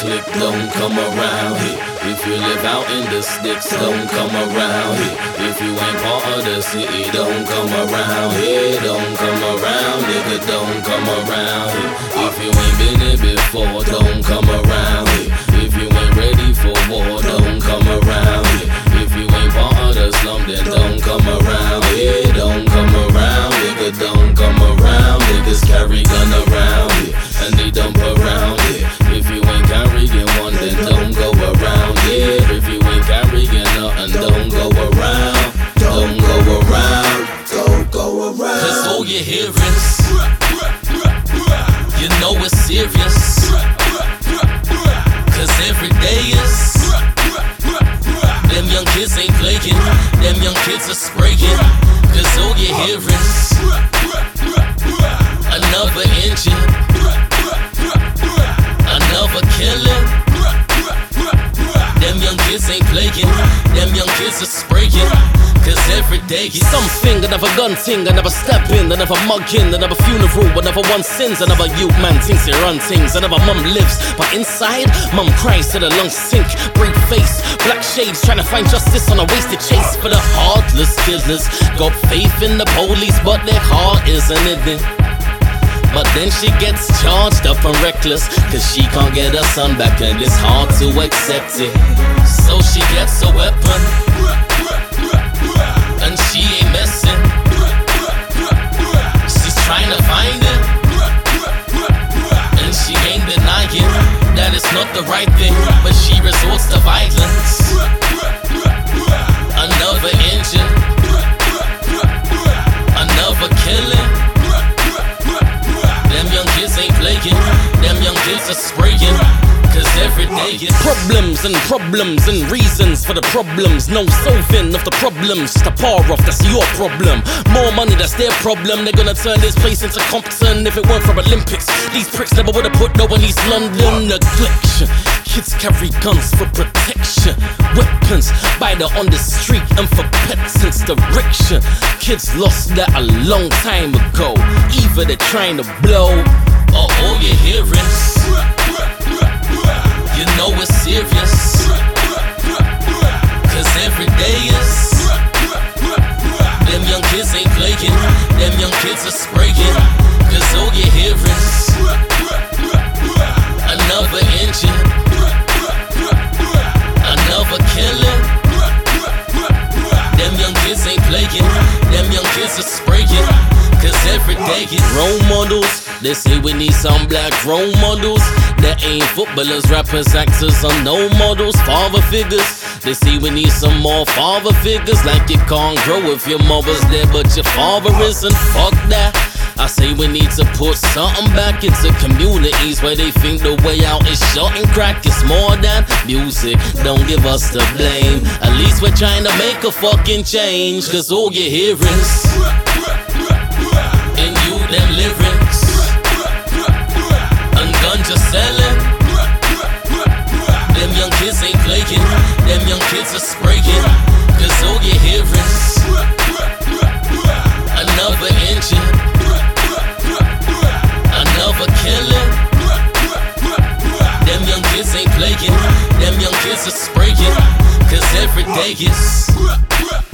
click, don't come around here. If you live out in the sticks, don't come around here. If you ain't part of the city, don't come around here. Don't come around, nigga, don't come around here. If you ain't been here before, don't come around here. If you ain't ready for war, don't come around here. If you ain't part of the slum, then don't come around here. Don't come around, nigga, don't come around. Niggas carry gun around here, and they dump around here. If you ain't carrying one, then don't go around here. If you ain't carrying nothing, don't go around. Don't go around, don't go around. Cause all you hear is, you know it's serious. Cause every day is, them young kids ain't playing, them young kids are spraying. Cause all you hear is, another injured, another killing. Them young kids ain't playing, them young kids are spraying. Cause every day is something, another gun thing, another step in, another mug in, another funeral, another one sins, another youth man thinks he run things, another mum lives, but inside, mum cries till the lungs sink, break face, black shades, trying to find justice on a wasted chase for the heartless killers. Got faith in the police, but their heart isn't in it. But then she gets charged up and reckless, cause she can't get her son back and it's hard to accept it. So she gets a weapon, and she ain't messing. She's trying to find it, and she ain't denying that it's not the right thing, but she resorts to violence. Another injured, another killing. Them young kids ain't playing, them young kids are spraying. Cause every day is problems and reasons for the problems. No solving of the problems, just a power off, that's your problem. More money, that's their problem. They're gonna turn this place into Compton if it weren't for Olympics. These pricks never would've put no one East London. Neglection, kids carry guns for protection, weapons buy the on the street and for pets since the direction. Kids lost that a long time ago, either they're trying to blow, or all you hear is, you know it's serious. Cause every day is, them young kids ain't playing, them young kids are spraying. Cause all you hear is, another injured, another killing. Them young kids ain't playing, them young kids are spraying. Cause every day is role models. They say we need some black role models. There ain't footballers, rappers, actors, or no models. Father figures. They say we need some more father figures. Like you can't grow if your mother's there but your father isn't. Fuck that. I say we need to put something back into communities where they think the way out is shot and crack. It's more than music, don't give us the blame. At least we're trying to make a fucking change. Cause all you hear is, in you them lyrics, and ganja selling. Them young kids ain't playing, them young kids are spraying. Cause all you hear is, another injured, another killing. Them young kids ain't playing, them young kids are spraying. Cause every day is